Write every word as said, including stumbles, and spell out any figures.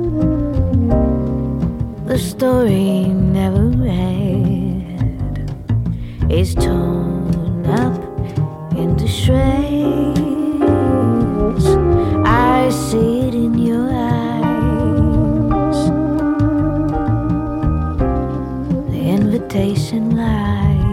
The story never read is torn up into shreds. I see it in your eyes. The invitation lies.